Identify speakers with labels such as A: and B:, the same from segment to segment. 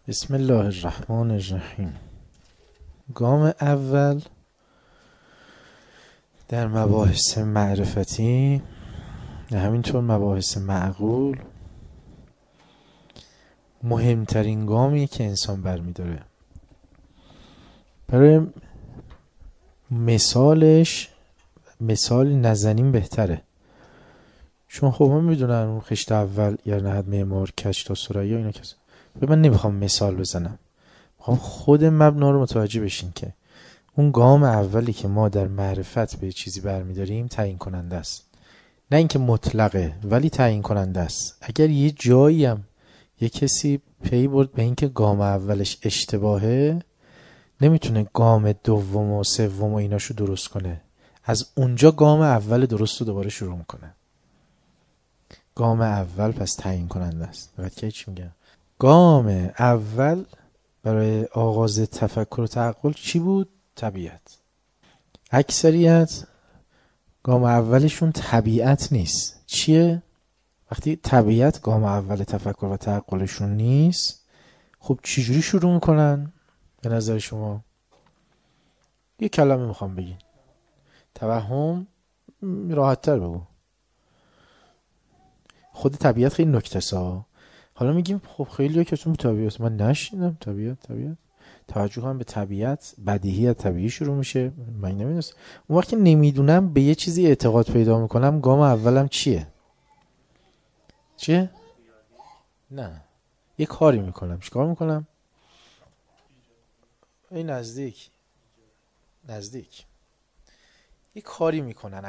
A: بسم الله الرحمن الرحیم. گام اول در مباحث معرفتی و همینطور مباحث معقول مهمترین گامی که انسان برمیداره. برای مثال نزنیم بهتره، چون خب من میدونن اون خشت اول یا نهد معمار کج تا ثریا اینا کسی. من نمیخوام مثال بزنم، میخوام خود مبنا رو متوجه بشین که اون گام اولی که ما در معرفت به چیزی برمیداریم تعیین کننده است. نه اینکه مطلقه، ولی تعیین کننده است. اگر یه جایی هم یه کسی پی برد به اینکه گام اولش اشتباهه، نمیتونه گام دوم و سوم و ایناشو درست کنه. از اونجا گام اول درست رو دوباره شروع میکنه. گام اول پس تعیین کننده است. بعد که چی میگم؟ گام اول برای آغاز تفکر و تعقل چی بود؟ طبیعت. اکثریت گام اولشون طبیعت نیست. چیه؟ وقتی طبیعت گام اول تفکر و تعقلشون نیست، خب چجوری شروع میکنن؟ به نظر شما یه کلمه میخوام بگین. توهم راحت تر بگو. خود طبیعت خیلی نکته سا. حالا میگیم خب خیلی ها کسون طبیعت، من نشنیدم طبیعت توجه هم به طبیعت بدیهی طبیعی شروع میشه. من نمیدونم. اون وقت که نمیدونم به یه چیزی اعتقاد پیدا میکنم، گام اولم چیه؟ نه، یه کاری میکنم. چیکار میکنم؟ این نزدیک یه کاری میکنن.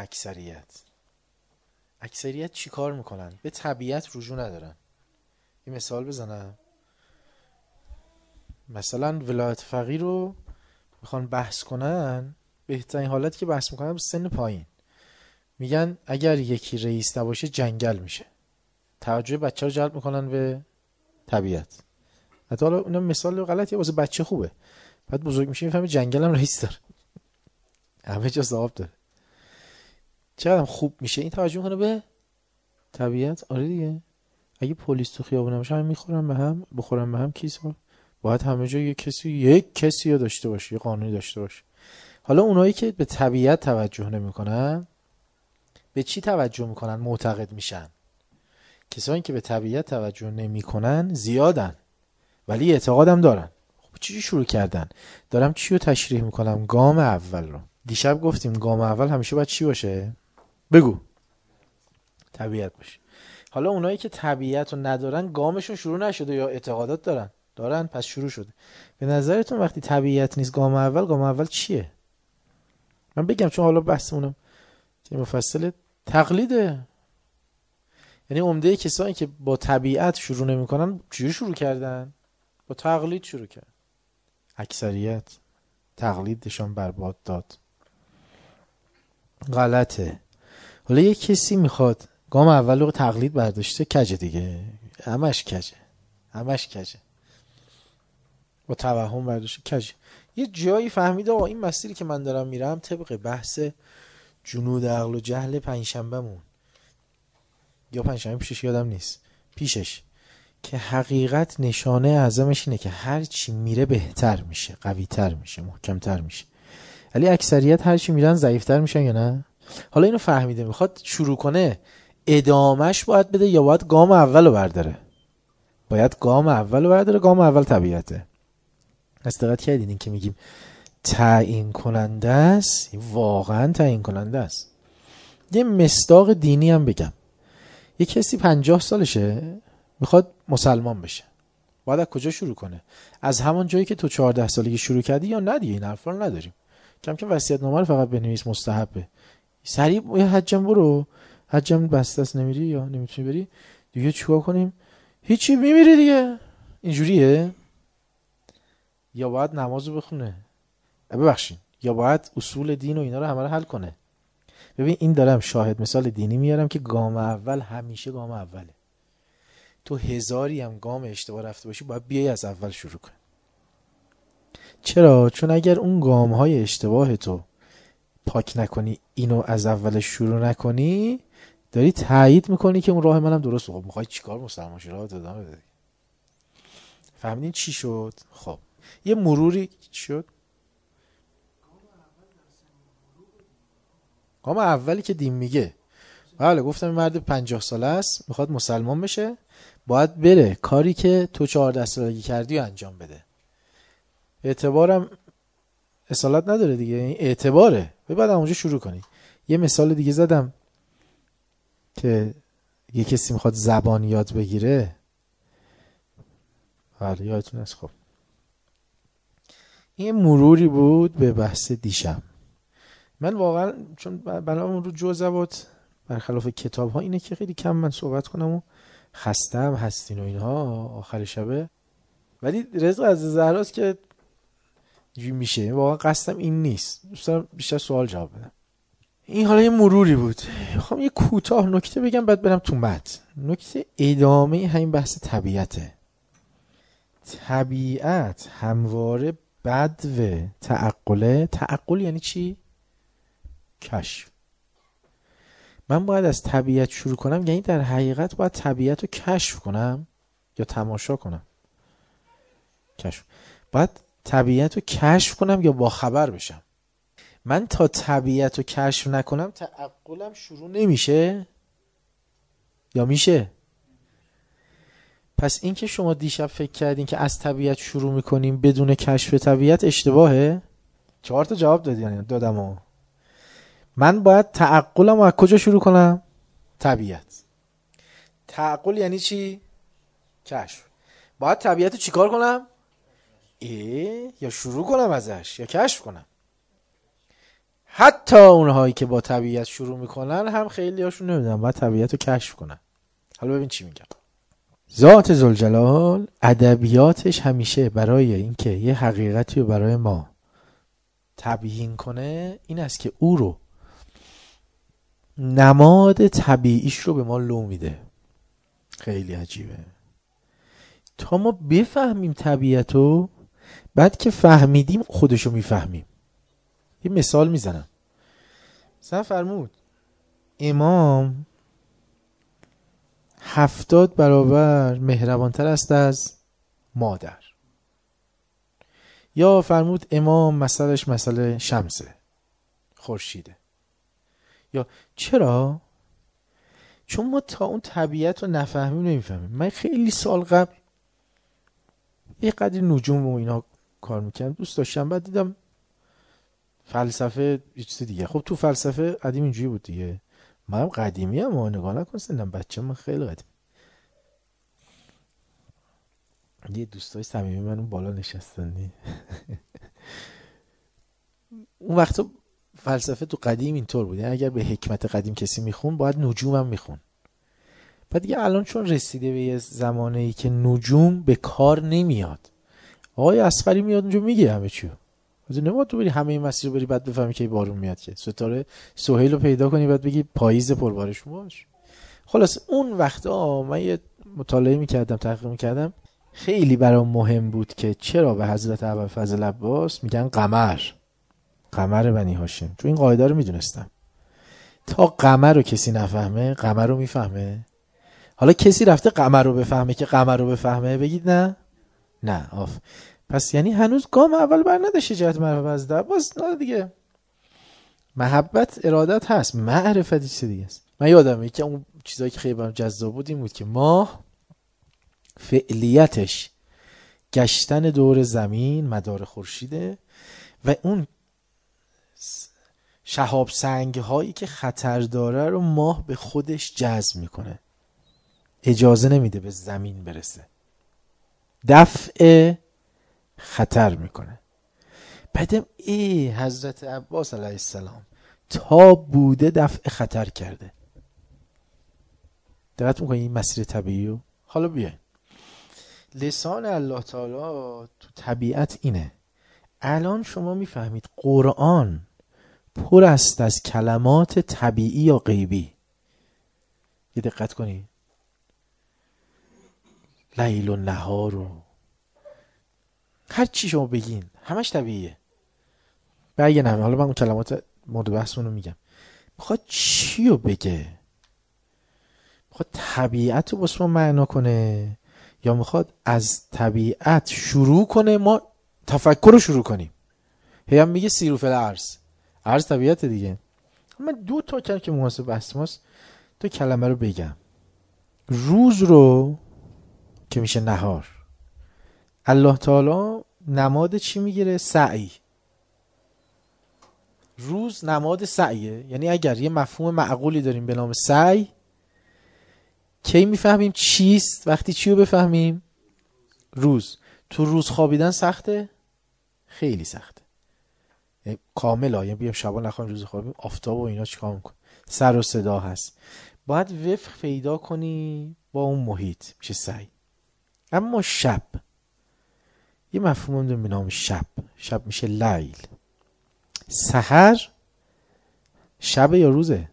A: اکثریت چی کار میکنن؟ به طبیعت رجوع ندارن. یه مثال بزنم. مثلا ولایت فقیه رو میخوان بحث کنن، بهترین حالت که بحث میکنن سن پایین. میگن اگر یکی رئیس نباشه جنگل میشه. توجه بچه رو جلب میکنن به طبیعت. حتی حالا اونم مثال غلطیه، واسه بچه خوبه. بعد بزرگ میشه میفهمه جنگل هم رئیس داره، همه جا صاحب داره. چقدر خوب میشه این توجه میکنه به طبیعت. آره دیگه، اگه پلیس تو خیابون باشه همه بخورن به هم کیسا، باید همه جا یک کسی رو داشته باشه، یه قانونی داشته باشه. حالا اونایی که به طبیعت توجه نمیکنن به چی توجه میکنن؟ معتقد میشن. کسایی که به طبیعت توجه نمیکنن زیادن، ولی اعتقادم دارن. خب چی شروع کردن؟ دارم چی رو تشریح میکنم؟ گام اول رو. دیشب گفتیم گام اول همیشه باید چی باشه؟ بگو. طبیعت باشه. حالا اونایی که طبیعت رو ندارن، گامشون شروع نشده یا اعتقادات دارن پس شروع شده. به نظرتون وقتی طبیعت نیست گام اول چیه؟ من بگم، چون حالا بحثمونم که مفصل تقلیده. یعنی عمده کسایی که با طبیعت شروع نمی‌کنن چجوری شروع کردن؟ با تقلید شروع کردن. اکثریت تقلیدشان برباد داد. غلطه. حالا یه کسی میخواد گام اول رو تقلید برداشته، کجه دیگه. همش کجه. با توهم برداشته، کجه. یه جایی فهمیده آقا این مسیری که من دارم میرم طبق بحث جنود عقل و جهل پنجشنبهمون یا پنجشنبه پیشش یادم نیست، پیشش، که حقیقت نشانه اعظمش اینه که هر چی میره بهتر میشه، قوی‌تر میشه، محکم‌تر میشه. ولی اکثریت هر چی میرن ضعیف‌تر میشن یا نه؟ حالا اینو فهمیده میخواد شروع کنه، ادامش باید بده یا باید گام اول رو برداره؟ گام اول طبیعته. از دقت کردین این که میگیم تعیین کننده است، واقعا تعیین کننده است. یه مصداق دینی هم بگم. یه کسی 50 سالشه میخواد مسلمان بشه، باید از کجا شروع کنه؟ از همون جایی که تو 14 سالگی شروع کردی یا نه دیگه؟ این حرفا رو نداریم. کم کم وصیت‌نامه رو فقط بنویس، مستحبه. سریع یه حجم برو، حجم بسته است، نمیری یا نمیتونی بری دیگه، چیکار کنیم؟ هیچی، میمیری دیگه. اینجوریه؟ یا باید نمازو بخونه، ببخشید، یا باید اصول دین و اینا رو همه رو حل کنه. ببین این دارم شاهد مثال دینی میارم که گام اول همیشه گام اوله. تو هزاری هم گام اشتباه رفته باشی باید بیای از اول شروع کن. چرا؟ چون اگر اون گام های اشتباه تو پاک نکنی، اینو از اول شروع نکنی، داری تایید میکنی که اون راه منم درست. خب میخوای چیکار؟ مسلمان شی، راه ادامه بده. فهمیدین چی شد؟ خب یه مروری شد. گام اولی که دین میگه، بله گفتم این مرد 50 ساله است، میخواد مسلمان بشه، باید بره کاری که تو 14 سالگی کردی و انجام بده. اعتبارم اصالت نداره دیگه، این اعتباره. بعد اونجا شروع کنی. یه مثال دیگه زدم که یه کسی میخواد زبان یاد بگیره، بله یادتون است. خب این مروری بود به بحث دیشب. من واقعا چون بنامون رو جزوات برخلاف کتاب ها اینه که خیلی کم من صحبت کنم و خستم هستین و اینها آخر شبه، ولی رزق از زهراست که اینجوری میشه. واقعا قصدم این نیست، دوست دارم بیشتر سوال جواب بدم. این حالا یه مروری بود. میخوام یه کوتاه نکته بگم بعد برم تو متن. نکته ادامه همین بحث طبیعته. طبیعت همواره بدو تعقله. تعقل یعنی چی؟ کشف. من باید از طبیعت شروع کنم، یعنی در حقیقت باید طبیعت رو کشف کنم یا تماشا کنم؟ کشف. باید طبیعت رو کشف کنم یا با خبر بشم. من تا طبیعت رو کشف نکنم تعقلم شروع نمیشه یا میشه؟ پس این که شما دیشب فکر کردین که از طبیعت شروع میکنیم بدون کشف طبیعت اشتباهه. 4 تا جواب دادم. من باید تعقلم رو از کجا شروع کنم؟ طبیعت. تعقل یعنی چی؟ کشف. باید طبیعت رو چیکار کنم؟ یا شروع کنم ازش یا کشف کنم. حتی اونهایی که با طبیعت شروع میکنن هم خیلی هاشون نمیدونم باید طبیعت رو کشف کنن. حالا ببین چی میگم. ذات ذوالجلال ادبیاتش همیشه برای اینکه یه حقیقتی رو برای ما تبیین کنه این است که او رو نماد طبیعیش رو به ما لو میده. خیلی عجیبه. تا ما بفهمیم طبیعت رو، بعد که فهمیدیم خودشو میفهمیم. یه مثال میزنم. مثلا فرمود امام 70 برابر مهربانتر است از مادر. یا فرمود امام مثلش مثل شمسه، خورشیده. یا چرا؟ چون ما تا اون طبیعت رو نفهمیم نمیفهمیم. من خیلی سال قبل یه قدری نجوم و اینا کار میکنم، دوست داشتم. بعد دیدم فلسفه یه چیز دیگه. خب تو فلسفه قدیم اینجوری بود دیگه. منم قدیمی ام و نگاه نکن سنم بچه من خیلی قدیم. یه دوستای صمیمی من اون بالا نشستن. اون وقتا فلسفه تو قدیم اینطور بود، یعنی اگر به حکمت قدیم کسی میخون باید نجوم هم میخون. بعد دیگه الان چون رسیده به یه زمانه‌ای که نجوم به کار نمیاد، آقای اصغری میاد اونجا میگه همه چیو. از نمیاد تو بری همه این مسیر بری بعد بفهمی که بارون میاد، که ستاره سهیل رو پیدا کنی بعد بگی پاییز پربارش باش. خلاص اون وقتا من یه مطالعه میکردم، تحقیق میکردم، خیلی برام مهم بود که چرا به حضرت ابوالفضل عباس میگن قمر بنی هاشم. چون این قاعده رو میدونستم تا قمر رو کسی نفهمه قمر رو میفهمه. حالا کسی رفته قمر رو بفهمه که قمر رو بفهمه؟ بگید نه آف. پس یعنی هنوز گام اول بر نداشته جهت معرفت از عباس. نه دیگه محبت ارادت هست، معرفت چیز دیگه است. من یادمه که اون چیزایی که خیلی برام جذاب بود این بود که ماه فعلیتش گشتن دور زمین مدار خورشیده و اون شهاب سنگ هایی که خطر داره رو ماه به خودش جذب میکنه، اجازه نمیده به زمین برسه، دفع خطر میکنه. بعدم حضرت عباس علیه السلام تا بوده دفع خطر کرده. دقت میکنی این مسیر طبیعی رو؟ حالا بیاین لسان الله تعالی تو طبیعت اینه. الان شما میفهمید قرآن پر است از کلمات طبیعی یا غیبی. یه دقت کنی، لیل و نهار و هر چی شما بگین همش طبیعیه. بگن حالا من اون کلمات مورد بحثمون رو میگم. میخواد چی رو بگه؟ میخواد طبیعت رو بس ما معنا کنه یا میخواد از طبیعت شروع کنه ما تفکر رو شروع کنیم. هی هم میگه سیرو فی الارض، ارض طبیعت دیگه. من 2 تا کلمه که مناسب اسماست 2 کلمه رو بگم. روز رو که میشه نهار، الله تعالی نماد چی میگیره؟ سعی. روز نماد سعیه. یعنی اگر یه مفهوم معقولی داریم به نام سعی، کی میفهمیم چیست؟ وقتی چی رو بفهمیم؟ روز. تو روز خوابیدن سخته؟ خیلی سخته. یعنی کاملا، یعنی بیام شبا نخوایم روز خوابیم، آفتاب و اینا چیکار میکنه؟ سر و صدا هست. باید وفق پیدا کنی با اون محیط، میشه سعی. اما شب، یه مفهوم داریم به نام شب. شب میشه لیل. سحر شب یا روزه؟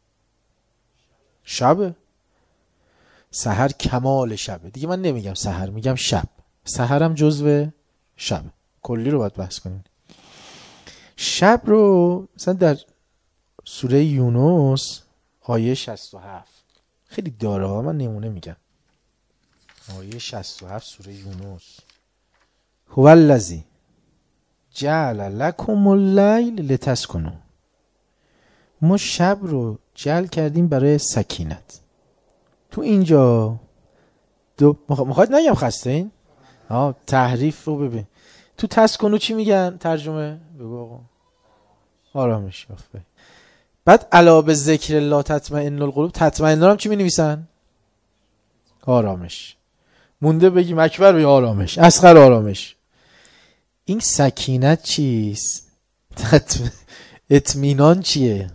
A: شب. سحر کمال شبه دیگه. من نمیگم سحر، میگم شب. سحرم جزو شب. کلی رو باید بحث کنیم. شب رو مثلا در سوره یونس آیه 67 خیلی داره ها، من نمونه میگم. آیه 67 سوره یونس: هو الذی جعل لکم اللیل لتسکنوا. ما شب رو جعل کردیم برای سکینت. تو اینجا میخواید نگم خسته این؟ تحریف رو ببین. تو تسکنو چی میگن ترجمه؟ بگو آقا. آرامش. بعد الا به ذکر الله تطمئن القلوب، تطمئن هم چی می نویسن؟ آرامش. مونده بگیم اکبر بگیم آرامش، اصغر آرامش. این سکینت چیست؟ اطمینان چیه؟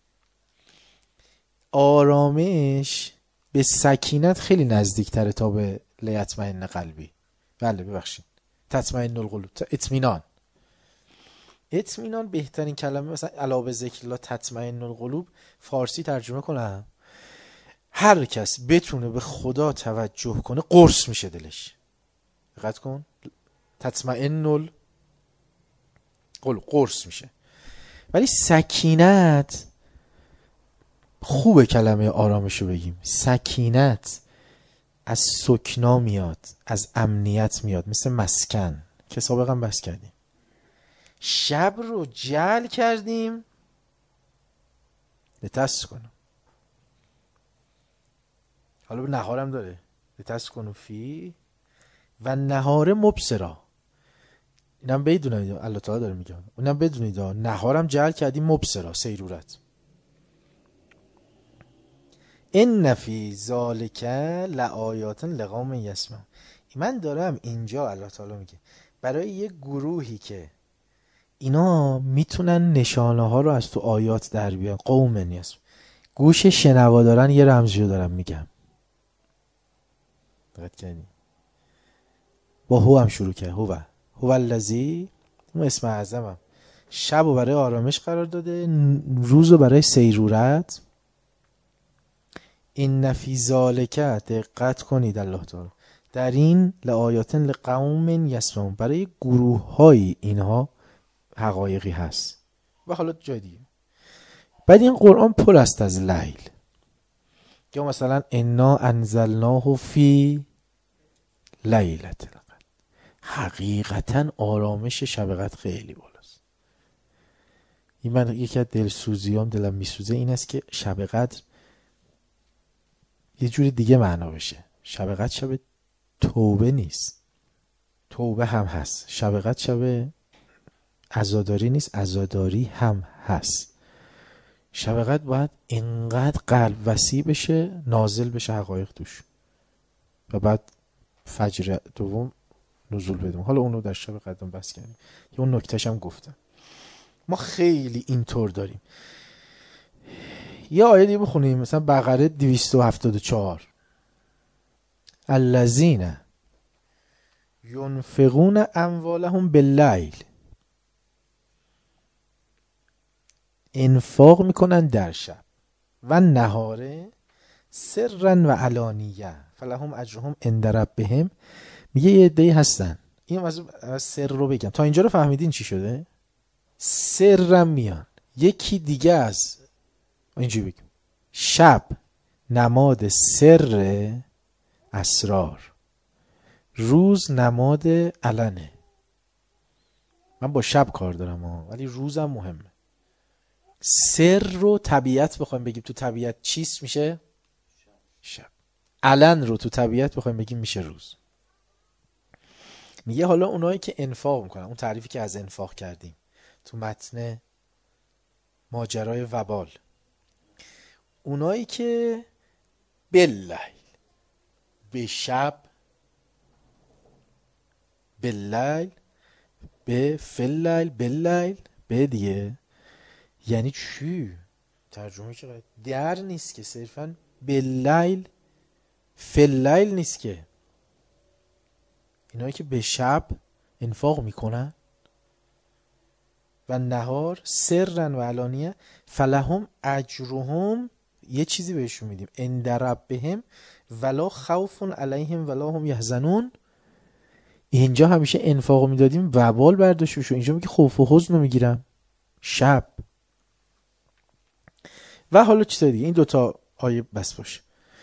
A: آرامش به سکینت خیلی نزدیک تره تا به لیطمئن قلبی. بله ببخشید، تطمئن القلوب، اطمینان. اطمینان بهترین کلمه. مثلا الا به ذکر الله تطمئن القلوب، فارسی ترجمه کنم، هر کس بتونه به خدا توجه کنه قرص میشه دلش. دقت کن، تطمئن القلوب قرص میشه. ولی سکینت، خوبه کلمه آرامشو بگیم. سکینت از سکنا میاد، از امنیت میاد، مثل مسکن که سابقا بحث کردیم. شب رو جعل کردیم لتسکنوا. حالا به نهارم داره، لتسکنوا فی و نهار مبصرا. اینم بدونید الله تعالی داره میگه، اونم بدونید نهارم جعل کردیم مبصرا، سیرورت. ان فی ذلک لآیات لقوم یسمعون. من دارم اینجا الله تعالی میگه برای یه گروهی که اینا میتونن نشانه ها رو از تو آیات در بیان. قوم نیست، گوش شنوا دارن. یه رمزی رو دارم میگم. دقت کردی؟ با هو هم شروع کرد. هو الذی، اون اسم اعظمم. شب رو برای آرامش قرار داده، روز رو برای سیرورت. این فی ذالک، دقت کنید الله تعالی در این لآیات لقوم یسمعون، برای گروه های اینها حقایقی هست. و حالا جای دیگه. بعد این قرآن پر است از لیل. یا مثلا انا انزلناه فی لیلة القدر. حقیقتا آرامش شب قدر خیلی بالاست. این من یکی از دلسوزیام، دلم میسوزه این است که شب قدر یه جوری دیگه معنا بشه. شب قدر شب توبه نیست، توبه هم هست. شب قدر شب عزاداری نیست، عزاداری هم هست. شب قدر باید اینقدر قلب وسیع بشه، نازل بشه حقایق توش، و بعد فجر دوم نزول بدیم. حالا اونو در شب قدرم بس کردیم، یه اون نکتهش هم گفتم. ما خیلی اینطور داریم. یه آیه دیگه بخونیم، مثلا بقره 274: الذین ینفقون اموالهم باللیل. انفاق میکنن در شب، و نهاره سرا و علانیه فلهم اجرهم عند ربهم. میگه یه عده‌ای هستن، این از سر رو بگم تا اینجا رو فهمیدین چی شده؟ سرم میان. یکی دیگه از اینجوری بگم، شب نماد سر اسرار، روز نماد علنه. من با شب کار دارم ولی روزم مهمه. سر رو طبیعت بخوایم بگیم تو طبیعت چیست میشه شب. علن رو تو طبیعت بخوایم بگیم میشه روز. میگه حالا اونایی که انفاق میکنن، اون تعریفی که از انفاق کردیم تو متن ماجرای وبال، اونایی که باللیل، به شب، باللیل، به فلیل، باللیل، به دیگه یعنی چی؟ ترجمه که در نیست که، صرفا باللیل فلیل نیست که. اینایی که به شب انفاق میکنن و نهار سرن و علانیه فلهم اجرهم، یه چیزی بهشون میدیم، عند ربهم ولا خوف علیهم ولا هم یحزنون. اینجا همیشه انفاق میدادیم وبال برداشت شو، اینجا میگه خوف و حزن رو میگیرم شب. و حالا چیز دیگه، این دوتا آیه بس باشه.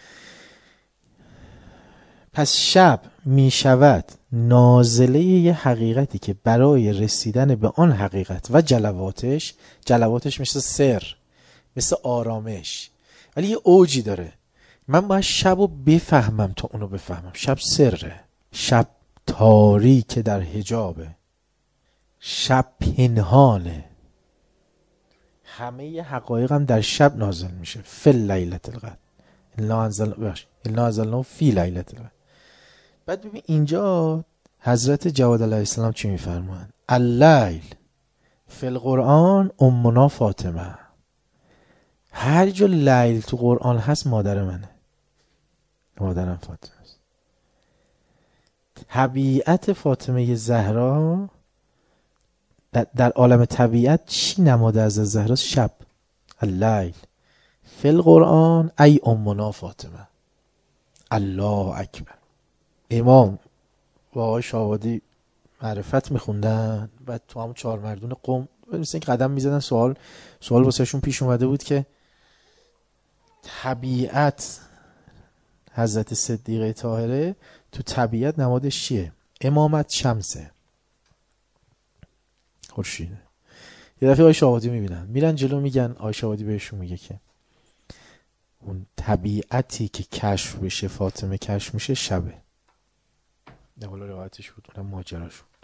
A: پس شب می شود نازله یه حقیقتی که برای رسیدن به آن حقیقت و جلواتش مثل سر، مثل آرامش، ولی یه اوجی داره. من باید شب رو بفهمم تا اونو بفهمم. شب سره، شب تاریک در حجابه، شب پنهانه، همه ی حقایق هم در شب نازل میشه. فی لیلة القدر انا انزلناه فی لیلة القدر. بعد ببین اینجا حضرت جواد علیه السلام چی میفرمان؟ اللیل فی القرآن امنا فاطمه. هر جا لیل تو قرآن هست مادر منه، مادرم فاطمه است. طبیعت فاطمه زهرا در عالم طبیعت چی نماده از زهرا؟ شب. اللیل فی القرآن ای امنا فاطمه. الله اکبر. امام و آقای شاهوادی معرفت میخوندن و تو همون 4 مردون قم مثل این قدم میزدن، سوال واسه شون پیش اومده بود که طبیعت حضرت صدیقه طاهره تو طبیعت نمادش چیه؟ امامت شمسه، خورشیده. یه دفعه آقای شاهوادی میبینن، میرن جلو، میگن آقای شاهوادی بهشون میگه که اون طبیعتی که کشف بشه، فاطمه کشف میشه، شبه. نه حالا روایتش بود، اونم ماجراش بود.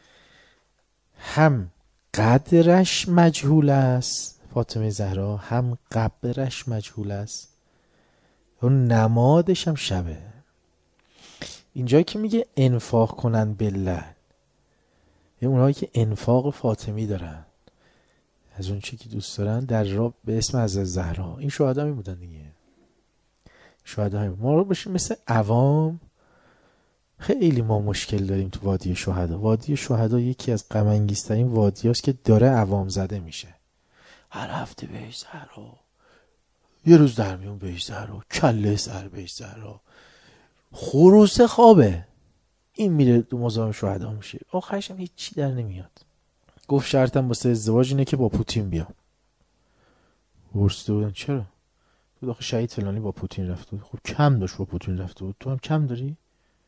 A: هم قدرش مجهول است فاطمه زهرا، هم قبرش مجهول است، اون نمادش هم شبه. اینجایی که میگه انفاق کنن بالله، یه اونهایی که انفاق فاطمی دارن، از اون چی که دوست دارن در راه به اسم از زهرا. این شهدا می بودن دیگه، شهدا ما رو بشیم مثل عوام. خیلی ما مشکل داریم تو وادی شهدا. وادی شهدا یکی از غم انگیزترین وادیاست که داره عوام زده میشه. هر هفته بهش زهرا، یه روز در میون بهش زهرا، کله سر بهش زهرا، خروسه خوابه. این میره تو مزاحم شهدا میشه، آخرش هم هیچی در نمیاد. گفت شرطم واسه ازدواج اینه که با پوتین بیام. ورسته بودن چرا؟ تو آخه شهید فلانی با پوتین رفته بود. خب کم داشت با پوتین رفته بود، تو هم کم داری؟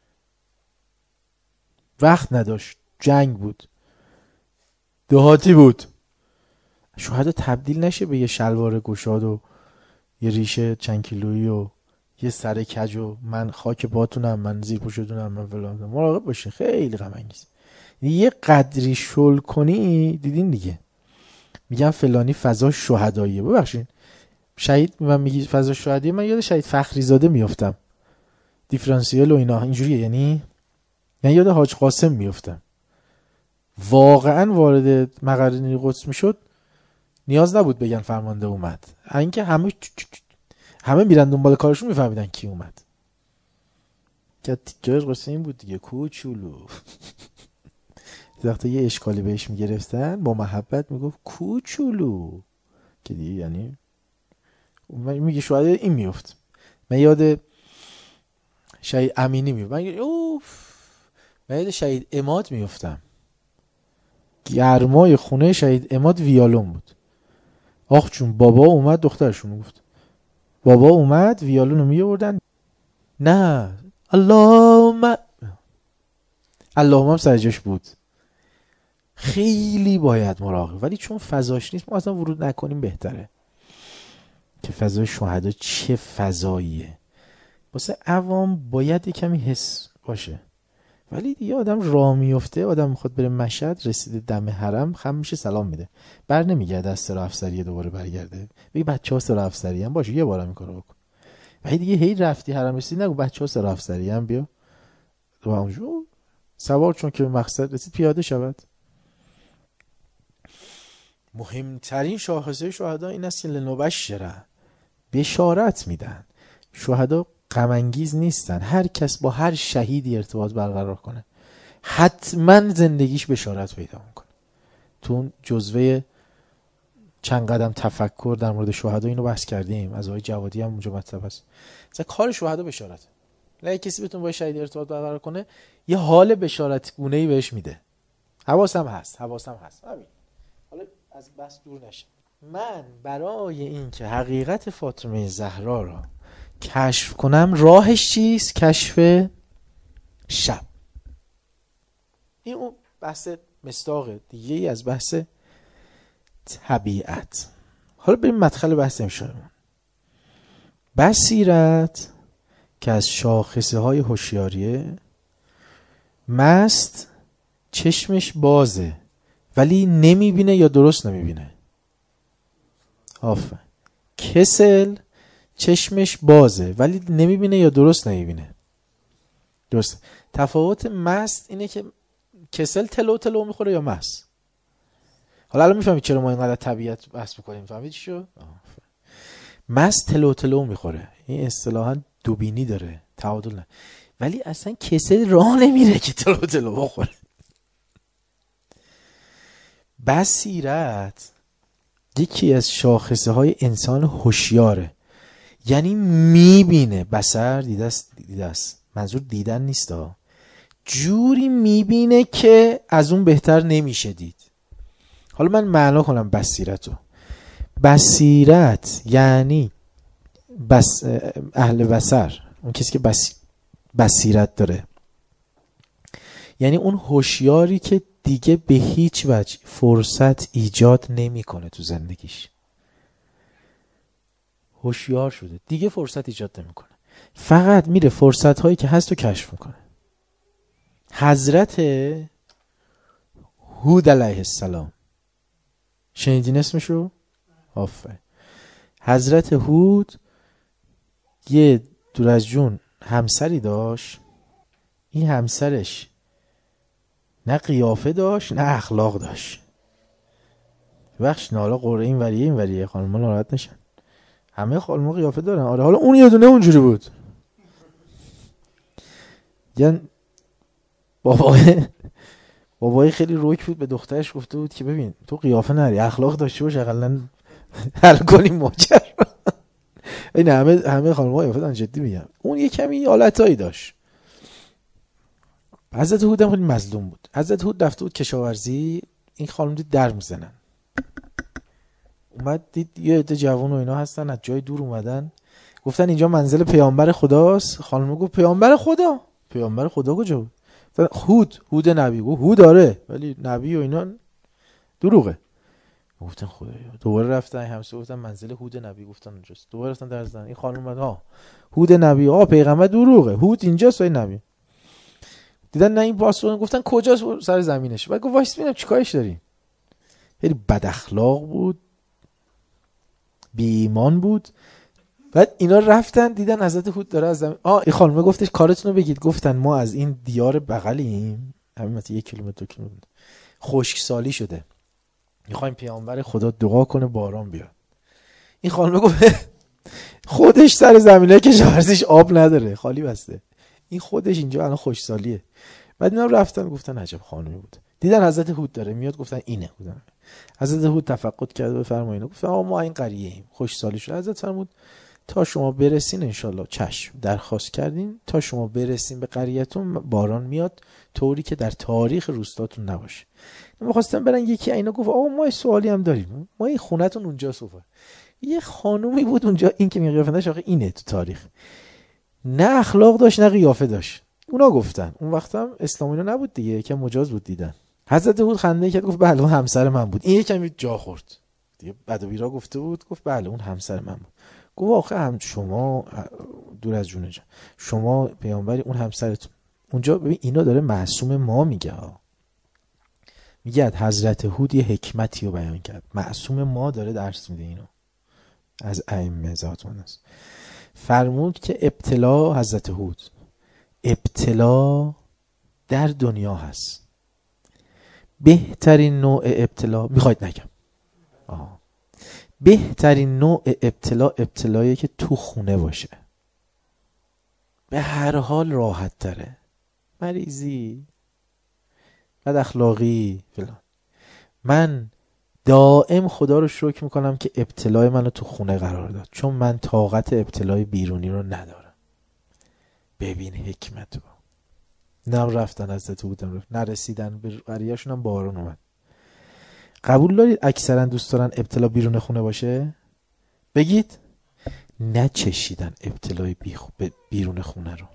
A: وقت نداشت، جنگ بود، دهاتی بود. شهدا تبدیل نشه به یه شلوار گشاد و یه ریشه چند کیلویی و یه سر کج و من خاک پاتونم، من زیر پوشتونم، من فلان. مراقب باشین، خیلی غم انگیز. یه قدری شل کنی، دیدین دیگه میگن فلانی فضا شهداییه. ببخشید شهید، من میگی فضا شهداییه، من یاد شهید فخری زاده میافتم، دیفرانسیل و اینا اینجوریه. یعنی یاد حاج قاسم میافتم. واقعا وارد مقر نیروی قدس میشد، نیاز نبود بگن فرمانده اومد، اینکه همه میرن دنبال کارشون، میفهمیدن کی اومد. که تیکه قصه این بود دیگه، کوچولو. وقتی یه اشکالی بهش میگرفتن با محبت میگفت کوچولو، که دیگه یعنی میگه شاید این میفت. من یاد شهید امینی میفت، من یاد شهید اماد میفتم. گرمای خونه شهید اماد ویالون بود. آخ چون بابا اومد، دخترشون گفت بابا اومد، ویالون رو میوردن. نه اللهم اللهم هم سر جاش بود. خیلی باید مراقب، ولی چون فضاش نیست ما اصلا ورود نکنیم بهتره. که فضای شهدا چه فضاییه. واسه عوام باید یه کمی حس باشه، ولی دیگه آدم راه میفته، آدم میخواد بره مشهد، رسیده دم حرم خم میشه سلام میده، بر نمیگرده از سر افسریه دوباره برگرده بگی بچه‌ها سر افسری هم باشه، یه بارم این کارو بکن. ولی دیگه هی رفتی حرم رسیدی نگو بچه‌ها سر افسری هم بیا تو همونجا سوار، چون که به مقصد رسید پیاده شود. مهمترین شاخصه شهدا این است که لنبشره، بشارت میدن. شهدا غم انگیز نیستن. هر کس با هر شهیدی ارتباط برقرار کنه حتما زندگیش بشارت پیدا میکنه. تو اون جزوه چند قدم تفکر در مورد شهدا اینو بحث کردیم، از آقای جوادی هم اونجا مطلب هست. مثلا کار شهدا بشارت. اگه کسی بتونه با شهید ارتباط برقرار کنه یه حال بشارت گونه‌ای بهش میده. حواسم هست همین. حالا از بس دور نشه. من برای این که حقیقت فاطمه زهرا را کشف کنم راهش چیست؟ کشف شب. این اون بحث مصداق دیگه ای از بحث طبیعت. حالا بریم مدخل بحث امشبمون. بصیرت که از شاخصه های هوشیاریه. مست چشمش بازه ولی نمیبینه یا درست نمیبینه. آفرین. کسل چشمش بازه ولی نمیبینه یا درست نمیبینه. درست. تفاوت مست اینه که کسل تلو میخوره یا مست. حالا الان میفهمید چرا ما اینقدر طبیعت بحث میکنیم. فهمید چی شد؟ مست تلو میخوره. این اصطلاحاً دوبینی داره، تعادل نه. ولی اصلا کسل راه نمیره که تلو بخوره. بصیرت یکی از شاخصه های انسان هوشیاره، یعنی میبینه. بصر دیده است. منظور دیدن نیست ها. جوری میبینه که از اون بهتر نمیشه دید. حالا من معنا کنم بصیرتو. بصیرت یعنی اهل بصر، اون کسی که بصیرت داره، یعنی اون هوشیاری که دیگه به هیچ وجه فرصت ایجاد نمیکنه تو زندگیش. هوشیار شده دیگه فرصت ایجاد نمیکنه، فقط میره فرصت هایی که هست رو کشف میکنه. حضرت هود علیه السلام شنیدین اسمشو؟ آفرین. حضرت هود یه دور از جون همسری داشت. این همسرش نه قیافه داشت نه اخلاق داشت. بخش نالا قره این وریه خانم ناراحت نشن، همه خانم قیافه دارن. آره حالا اون یه دونه اونجوری بود. یعنی بابای خیلی روک بود، به دخترش گفته بود که ببین تو قیافه نری، اخلاق داشته باش، اقلا حل کنیم ماجرا. این همه خانم قیافه دارن، جدی میگم. اون یه کمی حالتایی داشت. حضرت هود هم خیلی مظلوم بود. حضرت هود رفته بود کشاورزی، این خانم دید در میزنن، اومد دید یه عده جوان و اینا هستن، از جای دور اومدن، گفتن اینجا منزل پیامبر خداست. خانم گفت پیامبر خدا؟ پیامبر خدا کجا بود؟ هود نبی. گفت هود داره ولی نبی و اینا دروغه. گفتن خدایا. دوباره رفتن همسه گفتن منزل هود نبی، گفتن اونجاست. دوباره رفتن در زدن، این خانم اومد ها هود نبی، پیغمبر دروغه، هود اینجاست ولی نبی. دیدن نه این پاسخ، گفتن کجاست؟ سر زمینش. بعد گفت وایس ببینم چیکارش داری. خیلی بد اخلاق بود، بی ایمان بود. بعد اینا رفتن دیدن حضرت هود داره از زمین. این خانم گفتش کارتون رو بگید. گفتن ما از این دیار بغلیم، همین مثلا 1 کیلومتر 2 کیلومتر، خشکسالی شده، میخوایم پیامبر خدا دعا کنه باران بیاد. این خانم گفت خودش سر زمینه که کشاورزیش آب نداره، خالی بسته، این خودش اینجا الان خشکسالیه. بعد اینا رفتن گفتن عجب خانمی بود. دیدن حضرت هود داره میاد، گفتن اینه. بودن حضرت هود تفقد کرد، بفرمایید. گفت ما این قریه ایم، خشکسالی شده. حضرت فرمود تا شما برسین انشالله. چشم، درخواست کردین تا شما برسین به قریتون باران میاد طوری که در تاریخ روستاتون نباشه. ما خواستم برن یکی اینا گفت ما سوالی هم داریم، ما این خونتون اونجا صفه. یه خانومی بود اونجا، این که میگه قیافه آخه اینه تو تاریخ، نه اخلاق داشت نه قیافه داشت. اونا گفتن. اون وقت هم اسلام اینا نبود دیگه، یکم مجاز بود دیدن. حضرت هود خنده کرد گفت بله اون همسر من بود. این یکم جا خورد دیگه، بد و بیرا گفته بود، گفت بله اون همسر من بود. گفت آخه هم شما دور از جون جان، شما پیامبری اون همسرتون. اونجا ببین اینا داره معصوم ما میگه ها، میگه حضرت هود یه حکمتی رو بیان کرد، معصوم ما داره درس میده اینو، از ائمه ذاتون است. فرمود که ابتلا حضرت هود، ابتلا در دنیا هست. بهترین نوع ابتلا میخواید نگم، بهترین نوع ابتلا ابتلایی که تو خونه باشه، به هر حال راحت تره. مریضی، بد اخلاقی فلان، من دائم خدا رو شکر میکنم که ابتلای منو تو خونه قرار داد، چون من طاقت ابتلای بیرونی رو ندارم. ببین حکمتو. نم رفتن حضرت هودم رفت، نرسیدن به قریه‌شون هم بارون اومد. قبول دارید اکثرا دوست دارن ابتلا بیرون خونه باشه؟ بگید. نچشیدن ابتلای بیرون خونه رو.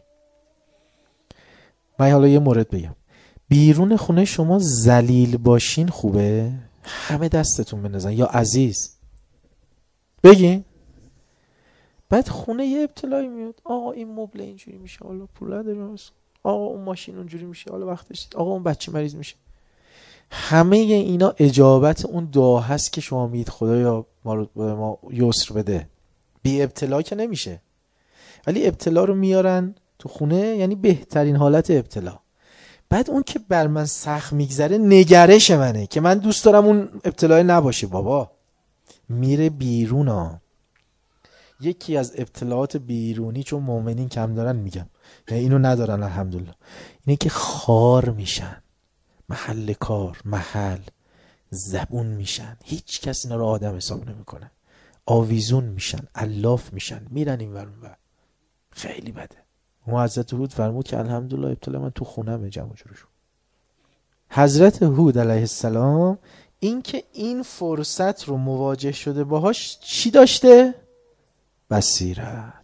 A: من حالا یه مورد بگم، بیرون خونه شما ذلیل باشین خوبه؟ همه دستتون بنزن یا عزیز بگین. بعد خونه یه ابتلایی میاد، آقا این مبل اینجوری میشه، حالا پول نداریم، آقا اون ماشین اونجوری میشه، حالا وقتش، آقا اون بچه مریض میشه. همه اینا اجابت اون دعا هست که شما میگید خدایا ما یسر بده. بی ابتلا که نمیشه، ولی ابتلا رو میارن تو خونه، یعنی بهترین حالت ابتلا. بعد اون که بر من سخت میگذره نگرش منه که من دوست دارم اون ابتلای نباشه. بابا میره بیرون ها. یکی از ابتلاعات بیرونی، چون مؤمنین کم دارن میگم، یعنی اینو ندارن الحمدلله، اینه که خار میشن، محل کار، محل زبون میشن، هیچ کس اینا رو آدم حساب نمیکنه، آویزون میشن، الاف میشن، میرن این ور اون ور. خیلی بده. حضرت هود فرمود که الحمدلله ابتلا من تو خونمه جمع جورشون. حضرت هود علیه السلام این که این فرصت رو مواجه شده باهاش چی داشته؟ بصیرت.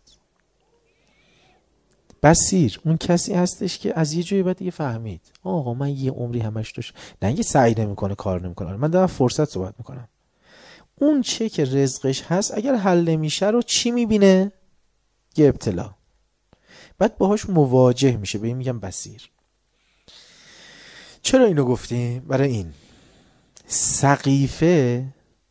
A: بصیر اون کسی هستش که از یه جایی بعد دیگه فهمید آقا من یه عمری همش داشت، نه اینکه سعی نمیکنه کار نمیکنه، من دارم فرصت صحبت میکنم. اون چه که رزقش هست اگر حل نمیشه رو چی میبینه؟ یه ابتلا. بعد باهاش مواجه میشه، به این میگم بصیر. چرا اینو گفتیم؟ برای این سقیفه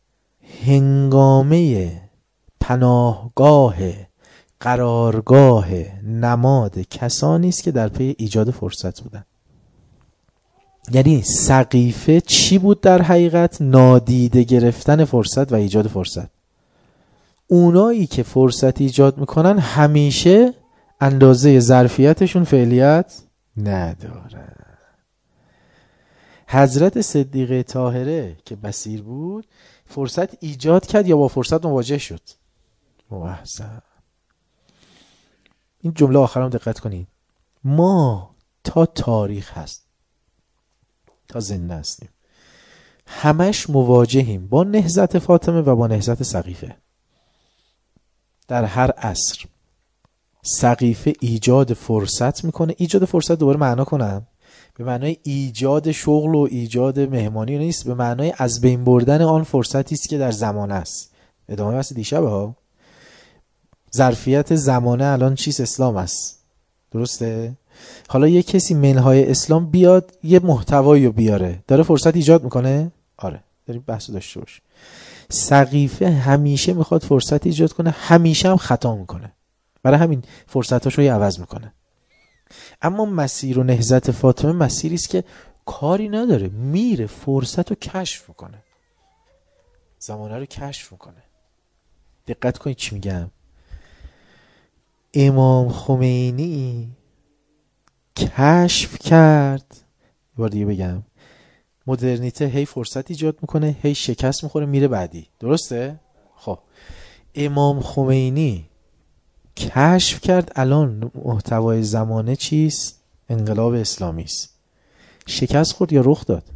A: هنگامه پناهگاه، قرارگاه، نماد کسانی است که در پی ایجاد فرصت بودن. یعنی سقیفه چی بود در حقیقت؟ نادیده گرفتن فرصت و ایجاد فرصت. اونایی که فرصت ایجاد میکنن همیشه اندازه ظرفیتشون فعلیت نداره. حضرت صدیقه طاهره که بصیر بود فرصت ایجاد کرد یا با فرصت مواجه شد؟ احسن. این جمله آخرام دقت کنید. ما تا تاریخ هست، تا زنده هستیم، همش مواجهیم با نهضت فاطمه و با نهضت سقیفه. در هر عصر سقیفه ایجاد فرصت میکنه. ایجاد فرصت دوباره معنا کنم، به معنای ایجاد شغل و ایجاد مهمانی نیست، به معنای از بین بردن آن فرصتی است که در زمانه است. ادامه بحث دیشب ها. ظرفیت زمانه الان چیست؟ اسلام است، درسته؟ حالا یه کسی منهای اسلام بیاد یه محتوایی رو بیاره، داره فرصت ایجاد میکنه؟ آره، داریم بحثو داشته باش. سقیفه همیشه میخواد فرصت ایجاد کنه، همیشه هم خطا میکنه، برای همین فرصتاشو یه عوض میکنه. اما مسیر و نهضت فاطمه مسیری است که کاری نداره، میره فرصت رو کشف میکنه، زمانه رو کشف میکنه. دقت کنید چی میگم. امام خمینی کشف کرد، یه بار دیگه بگم، مدرنیته هی فرصت ایجاد میکنه، هی شکست میخوره، میره بعدی، درسته؟ خب امام خمینی کشف کرد الان محتوای زمانه چیست؟ انقلاب اسلامی است. شکست خورد یا رخ داد؟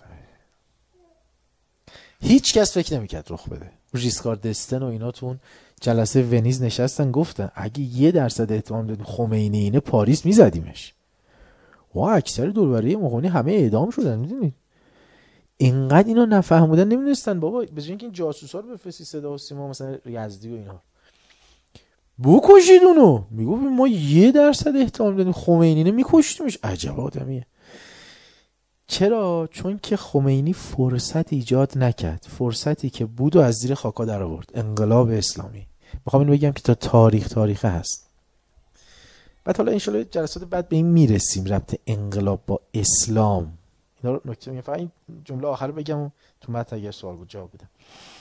A: هیچ کس فکر نمیکرد رخ بده. ژیسکار دستن و ایناتون جلسه ونیز نشستن گفتن اگه 1% احتمال دادیم خمینی اینه پاریس میزدیمش. و اکثر دوربره مغنی همه اعدام شدن. میدونید اینقدر اینا نفهمودن، نمیدونستن بابا به جای اینکه این جاسوسا رو بفرستی صدا و سیما مثلا یزدی و اینا بکشید اونو، میگفت ما 1% احتمال دادیم خمینی اینه میکشتیمش. عجب آدمیه. چرا؟ چون که خمینی فرصت ایجاد نکرد، فرصتی که بود و از زیر خاکا در آورد. انقلاب اسلامی، میخوام اینو بگم که تا تاریخ هست. بعد حالا انشالله جلسات بعد به این میرسیم، ربط انقلاب با اسلام. اینا رو نکته میگم، فقط این جمله آخر رو بگم و تو متن اگر سوال بود جواب بدم.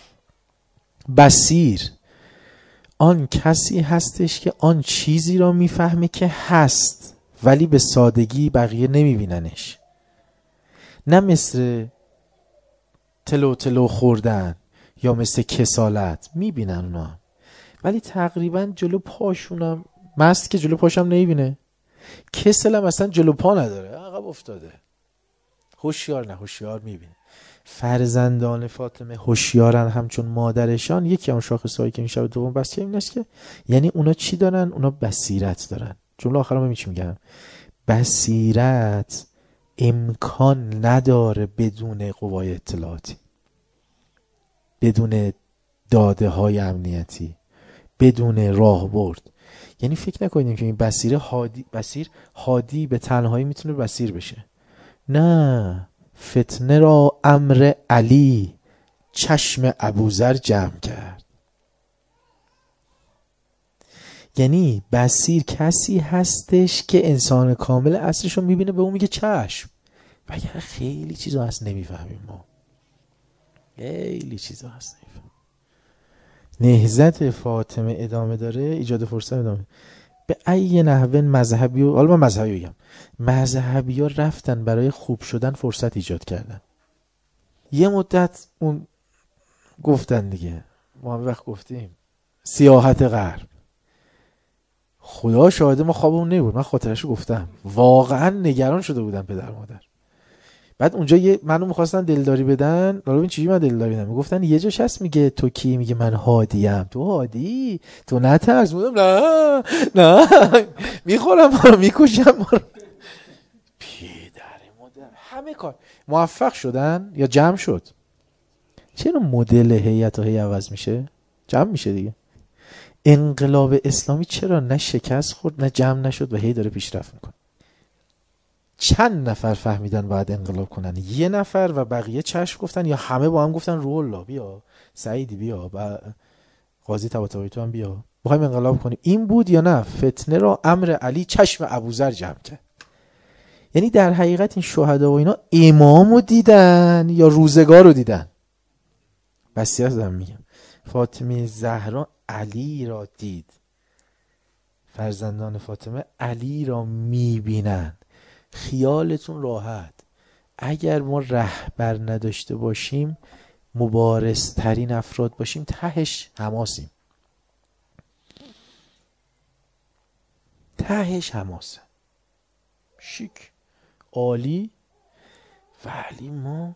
A: بصیر آن کسی هستش که آن چیزی را میفهمه که هست ولی به سادگی بقیه نمیبیننش. نه مثل تلو خوردن یا مثل کسالت، میبینن اونا هم. ولی تقریبا جلو پاشونم مست که جلو پاشم نمیبینه، کسلم اصلا جلو پا نداره، عقب افتاده. هوشیار نه، هوشیار میبینه. فرزندان فاطمه هوشیارن همچون مادرشان. یکی اون شاخصهایی که این شب دوم بس که این است که یعنی اونا چی دارن؟ اونا بصیرت دارن. جمله آخرام چی میگم؟ بصیرت امکان نداره بدون قوای اطلاعاتی، بدون داده های امنیتی، بدون راهبرد. یعنی فکر نکنیم که این بصیر هادی به تنهایی میتونه بصیر بشه. نه، فتنه را امر علی چشم ابوذر جمع کرد. یعنی بصیر کسی هستش که انسان کامل اصلش رو میبینه، به اون میگه چشم. وگرنه خیلی چیزا هست نمیفهمیم ما، خیلی چیزا هست نمیفهمیم. نهضت فاطمه ادامه داره، ایجاد فرصت ادامه. به ای نحوه مذهبی و حالا من مذهبی بگم، مذهبی ها رفتن برای خوب شدن فرصت ایجاد کردن. یه مدت اون گفتن دیگه، ما هم وقت گفتیم سیاحت غرب. خدا شاهده ما خوابمون نبود، من خاطرشو گفتم، واقعا نگران شده بودم پدر مادر. بعد اونجا منو می‌خواستن دلداری بدن. حالا این چیزی من دلداری بدم، میگفتن یه جاش هست میگه تو کی؟ میگه من هادیم. تو هادی؟ تو نترس. بودم نه میخورم ما رو، میکشم ما رو. پدر مادر همه کار موفق شدن یا جمع شد. چرا مدل هیئت عوض میشه؟ جمع میشه دیگه. انقلاب اسلامی چرا نه شکست خورد نه جمع نشد و هی داره پیشرفت میکنه؟ چند نفر فهمیدن باید انقلاب کنن؟ یه نفر و بقیه چشم گفتن، یا همه با هم گفتن روح الله بیا، سعیدی بیا، و قاضی طباطبایی تو هم بیا، میخوایم انقلاب کنیم؟ این بود یا نه فتنه را امر علی چشم ابوذر جمع کرد؟ یعنی در حقیقت این شهدا و اینا امامو دیدن یا روزگار رو دیدن؟ بسیار دارم میگم فاطمه زهرا علی را دید، فرزندان فاطمه علی را میبینن. خیالتون راحت، اگر ما رهبر نداشته باشیم، مبارز ترین افراد باشیم، تهش حماسیم، تهش حماسه، شیک عالی. ولی ما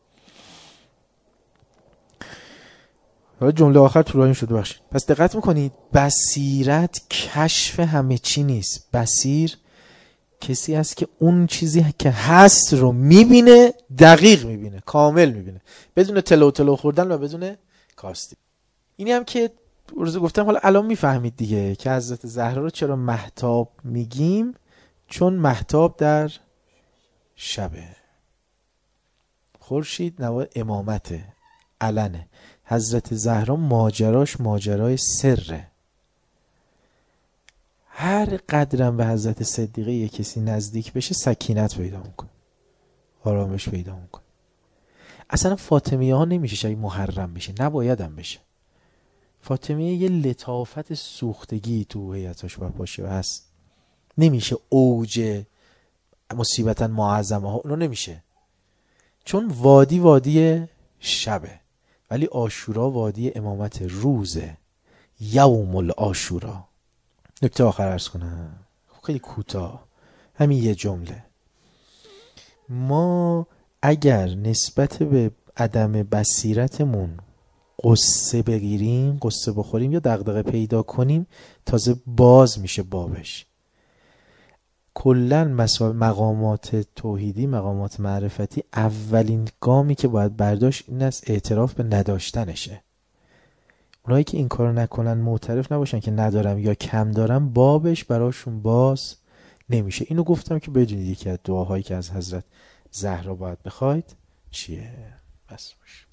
A: حالا جمله آخر طولانی شد بخشید. پس دقت میکنید بصیرت کشف همه چی نیست. بصیر کسی هست که اون چیزی که هست رو میبینه، دقیق میبینه، کامل میبینه، بدون تلو خوردن و بدون کاستی. اینی هم که روز گفتم، حالا الان میفهمید دیگه که حضرت زهرا رو چرا مهتاب میگیم، چون مهتاب در شبه. خورشید نوای امامته، علنه. حضرت زهرا ماجراش ماجرای سره. هر قدرم به حضرت صدیقه یک کسی نزدیک بشه سکینت پیدا میکنه، آرامش پیدا میکنه. اصلا فاطمیه ها نمیشه شاید محرم بشه، نبایدم بشه. فاطمیه یه لطافت سوختگی تو هیئتش باشه و هست. نمیشه اوج مصیبتا معظمه ها، اونو نمیشه، چون وادی شبه، ولی عاشورا وادی امامت روزه، یوم العاشورا. نکته آخر عرض کنم خیلی کوتاه، همین یه جمله. ما اگر نسبت به عدم بصیرتمون قصه بگیریم، قصه بخوریم یا دغدغه پیدا کنیم، تازه باز میشه بابش. کلا مقامات توحیدی، مقامات معرفتی، اولین گامی که باید برداشت این است اعتراف به نداشتنشه. اونایی که این کارو نکنن، معترف نباشن که ندارم یا کم دارم، بابش براشون باز نمیشه. اینو گفتم که بدونید یکی از دعاهایی که از حضرت زهرا باید بخواید چیه. بس باشه.